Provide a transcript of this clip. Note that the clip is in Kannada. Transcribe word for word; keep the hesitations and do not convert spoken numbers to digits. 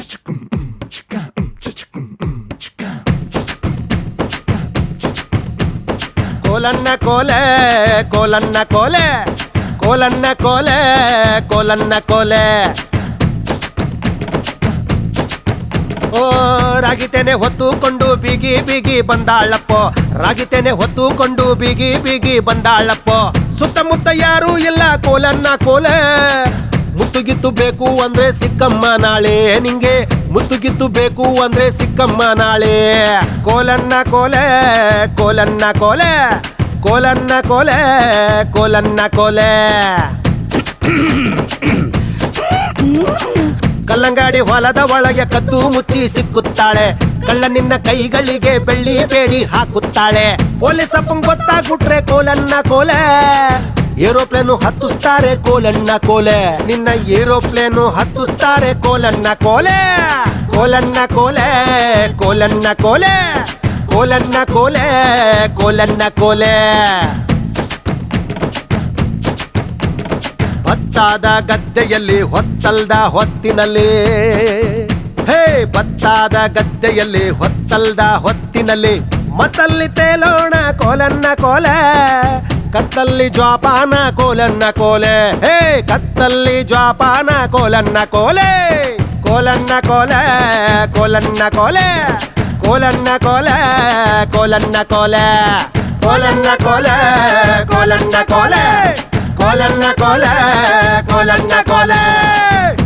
ಕೋಲನ್ನ ಕೋಲೆ ಕೋಲನ್ನ ಕೋಲೆ ಕೋಲನ್ನ ಕೋಲೆ ಕೋಲನ್ನ ಕೋಲೆ ಓ ರಾಗಿತೇನೆ ಹೊತ್ತುಕೊಂಡು ಬಿಗಿ ಬಿಗಿ ಬಂದಾಳಪ್ಪೋ ರಾಗಿತೇನೆ ಹೊತ್ತುಕೊಂಡು ಬಿಗಿ ಬಿಗಿ ಬಂದಾಳಪ್ಪೋ ಸುತ್ತಮುತ್ತ ಯಾರೂ ಇಲ್ಲ ಕೋಲನ್ನ ಕೋಲೆ ಮುತ್ತುಗಿತ್ತು ಬೇಕು ಅಂದ್ರೆ ಸಿಕ್ಕಮ್ಮ ನಾಳೆ ನಿಂಗೆ ಮುತ್ತುಗಿತ್ತು ಬೇಕು ಅಂದ್ರೆ ಸಿಕ್ಕಮ್ಮ ನಾಳೆ ಕೋಲನ್ನ ಕೋಲೆ ಕೋಲನ್ನ ಕೋಲೆ ಕೋಲನ್ನ ಕೋಲೆ ಕೋಲನ್ನ ಕೋಲೆ ಕಲ್ಲಂಗಾಡಿ ಹೊಲದ ಒಳಗೆ ಕದ್ದು ಮುಚ್ಚಿ ಸಿಕ್ಕುತ್ತಾಳೆ ಕಳ್ಳ ನಿನ್ನ ಕೈಗಳಿಗೆ ಬೆಳ್ಳಿ ಬೇಡಿ ಹಾಕುತ್ತಾಳೆ ಪೊಲೀಸ್ ಅಪ್ಪಂಗ್ ಗೊತ್ತಾಗ್ಬಿಟ್ರೆ ಕೋಲನ್ನ ಕೋಲೆ ಏರೋಪ್ಲೇನು ಹತ್ತಿಸ್ತಾರೆ ಕೋಲನ್ನ ಕೋಲೆ ನಿನ್ನ ಏರೋಪ್ಲೇನು ಹತ್ತಿಸ್ತಾರೆ ಕೋಲನ್ನ ಕೋಲೆ ಕೋಲನ್ನ ಕೋಲೆ ಕೋಲನ್ನ ಕೋಲೆ ಕೋಲನ್ನ ಕೋಲೆ ಕೋಲನ್ನ ಕೋಲೆ ಭತ್ತಾದ ಗದ್ದೆಯಲ್ಲಿ ಹೊತ್ತಲ್ದ ಹೊತ್ತಿನಲ್ಲಿ ಹೇ ಭತ್ತಾದ ಗದ್ದೆಯಲ್ಲಿ ಹೊತ್ತಲ್ದ ಹೊತ್ತಿನಲ್ಲಿ ಮತ್ತಲ್ಲಿ ತೇಲೋಣ ಕೋಲನ್ನ ಕೋಲೆ ಕತ್ತಲ್ಲಿ ಜ್ವಾಪಾನ ಕೋಲನ್ನ ಕೋಲೆ ಹೇ ಕತ್ತಲ್ಲಿ ಜ್ವಾಪಾನ ಕೋಲನ್ನ ಕೋಲೆ ಕೋಲನ್ನ ಕೋಲೆ ಕೋಲನ್ನ ಕೋಲೆ ಕೋಲನ್ನ ಕೋಲೆ ಕೋಲನ್ನ ಕೋಲೆ ಕೋಲನ್ನ ಕೋಲೆ ಕೋಲನ್ನ ಕೋಲೆ ಕೋಲನ್ನ ಕೋಲೆ ಕೋಲನ್ನ ಕೋಲೆ